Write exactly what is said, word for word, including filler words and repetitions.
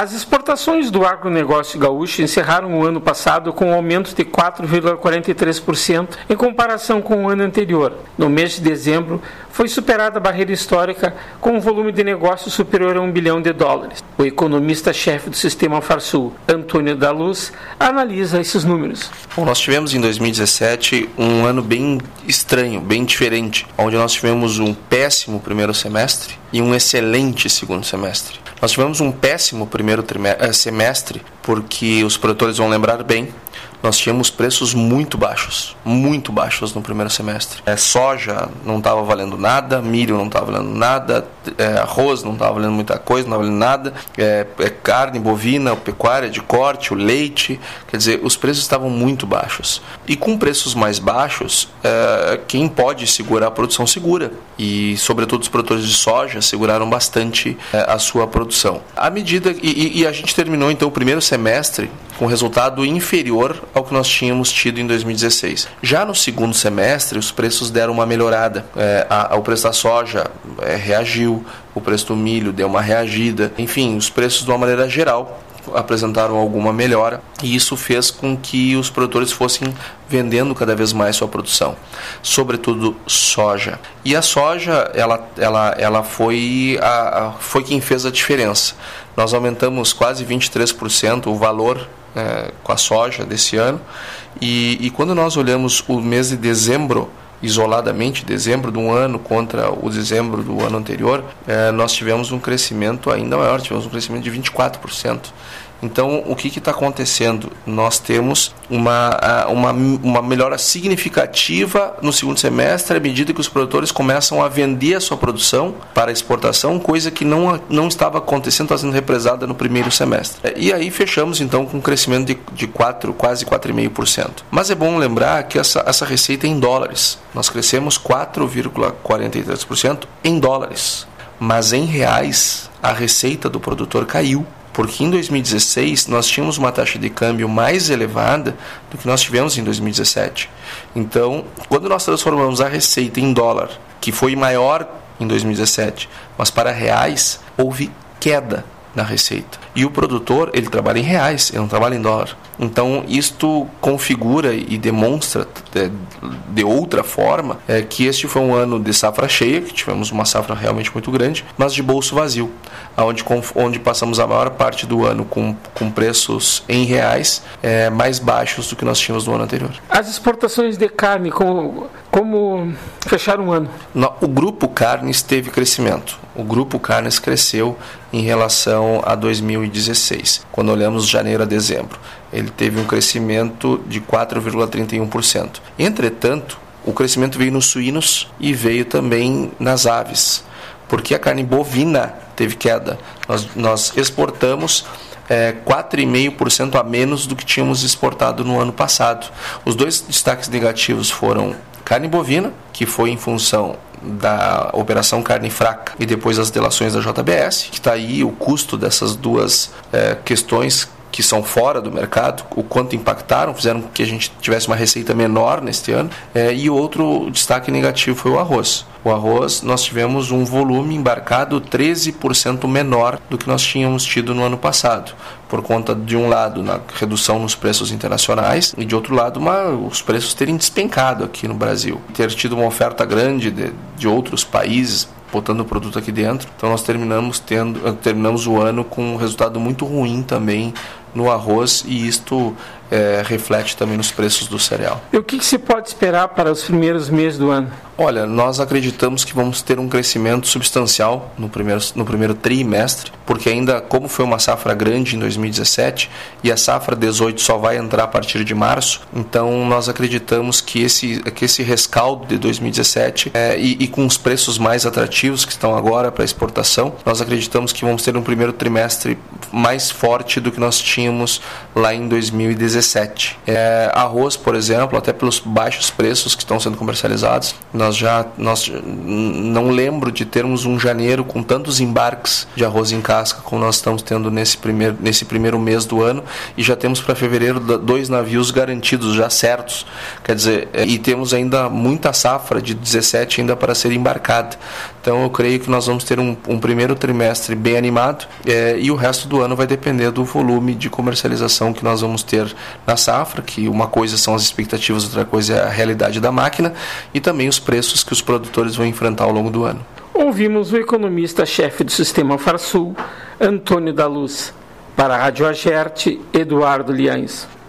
As exportações do agronegócio gaúcho encerraram o ano passado com um aumento de quatro vírgula quarenta e três por cento em comparação com o ano anterior. No mês de dezembro, foi superada a barreira histórica com um volume de negócio superior a um bilhão de dólares. O economista-chefe do Sistema Farsul, Antônio da Luz, analisa esses números. Bom, nós tivemos em dois mil e dezessete um ano bem estranho, bem diferente, onde nós tivemos um péssimo primeiro semestre e um excelente segundo semestre. Nós tivemos um péssimo primeiro trimestre, semestre porque os produtores vão lembrar bem, nós tínhamos preços muito baixos, muito baixos no primeiro semestre. É, soja não estava valendo nada, milho não estava valendo nada, é, arroz não estava valendo muita coisa, não estava valendo nada, é, é, carne bovina, pecuária de corte, o leite, quer dizer, os preços estavam muito baixos. E com preços mais baixos, é, quem pode segurar a produção segura. E, sobretudo, os produtores de soja seguraram bastante é, a sua produção. À medida, e, e a gente terminou, então, o primeiro semestre com resultado inferior ao que nós tínhamos tido em dois mil e dezesseis. Já no segundo semestre, os preços deram uma melhorada. É, a, a, o preço da soja é, reagiu, o preço do milho deu uma reagida. Enfim, os preços, de uma maneira geral, apresentaram alguma melhora, e isso fez com que os produtores fossem vendendo cada vez mais sua produção, sobretudo soja. E a soja, ela, ela, ela foi, a, a, foi quem fez a diferença. Nós aumentamos quase vinte e três por cento o valor é, com a soja desse ano, e, e quando nós olhamos o mês de dezembro, isoladamente, dezembro de um ano contra o dezembro do ano anterior, eh, nós tivemos um crescimento ainda maior, tivemos um crescimento de vinte e quatro por cento. Então, o que está acontecendo? Nós temos uma, uma, uma melhora significativa no segundo semestre, à medida que os produtores começam a vender a sua produção para exportação, coisa que não, não estava acontecendo, está sendo represada no primeiro semestre. E aí fechamos, então, com um crescimento de, de quatro, quase quatro vírgula cinco por cento. Mas é bom lembrar que essa, essa receita é em dólares. Nós crescemos quatro vírgula quarenta e três por cento em dólares. Mas em reais, a receita do produtor caiu. Porque em dois mil e dezesseis nós tínhamos uma taxa de câmbio mais elevada do que nós tivemos em dois mil e dezessete. Então, quando nós transformamos a receita em dólar, que foi maior em dois mil e dezessete, mas para reais, houve queda na receita. E o produtor, ele trabalha em reais, ele não trabalha em dólar. Então, isto configura e demonstra de, de outra forma é, que este foi um ano de safra cheia, que tivemos uma safra realmente muito grande, mas de bolso vazio, onde, onde passamos a maior parte do ano com, com preços em reais é, mais baixos do que nós tínhamos no ano anterior. As exportações de carne, como, como fecharam o ano? O grupo carnes teve crescimento. O grupo carnes cresceu em relação a dois mil e dezesseis, quando olhamos janeiro a dezembro. Ele teve um crescimento de quatro vírgula trinta e um por cento. Entretanto, o crescimento veio nos suínos e veio também nas aves, porque a carne bovina teve queda. Nós, nós exportamos é, quatro vírgula cinco por cento a menos do que tínhamos exportado no ano passado. Os dois destaques negativos foram carne bovina, que foi em função da Operação Carne Fraca e depois as delações da J B S, que está aí o custo dessas duas é, questões que são fora do mercado, o quanto impactaram, fizeram com que a gente tivesse uma receita menor neste ano. É, e outro destaque negativo foi o arroz. O arroz, nós tivemos um volume embarcado treze por cento menor do que nós tínhamos tido no ano passado, por conta, de um lado, na redução nos preços internacionais, e de outro lado, uma, os preços terem despencado aqui no Brasil. Ter tido uma oferta grande de, de outros países botando o produto aqui dentro. Então nós terminamos, tendo, terminamos o ano com um resultado muito ruim também no arroz, e isto é, reflete também nos preços do cereal. E o que, que se pode esperar para os primeiros meses do ano? Olha, nós acreditamos que vamos ter um crescimento substancial no primeiro, no primeiro trimestre, porque ainda, como foi uma safra grande em dois mil e dezessete e a safra dezoito só vai entrar a partir de março, então nós acreditamos que esse, que esse rescaldo de dois mil e dezessete é, e, e com os preços mais atrativos que estão agora para exportação, nós acreditamos que vamos ter um primeiro trimestre mais forte do que nós tínhamos lá em dois mil e dezessete. É, arroz, por exemplo, até pelos baixos preços que estão sendo comercializados, nós já nós não lembro de termos um janeiro com tantos embarques de arroz em casca como nós estamos tendo nesse primeiro, nesse primeiro mês do ano, e já temos para fevereiro dois navios garantidos, já certos, quer dizer, e temos ainda muita safra de dezessete ainda para ser embarcada. Então eu creio que nós vamos ter um, um primeiro trimestre bem animado é, e o resto do ano vai depender do volume de comercialização que nós vamos ter na safra, que uma coisa são as expectativas, outra coisa é a realidade da máquina, e também os preços que os produtores vão enfrentar ao longo do ano. Ouvimos o economista-chefe do Sistema Farsul, Antônio da Luz. Para a Rádio Agerte, Eduardo Liães.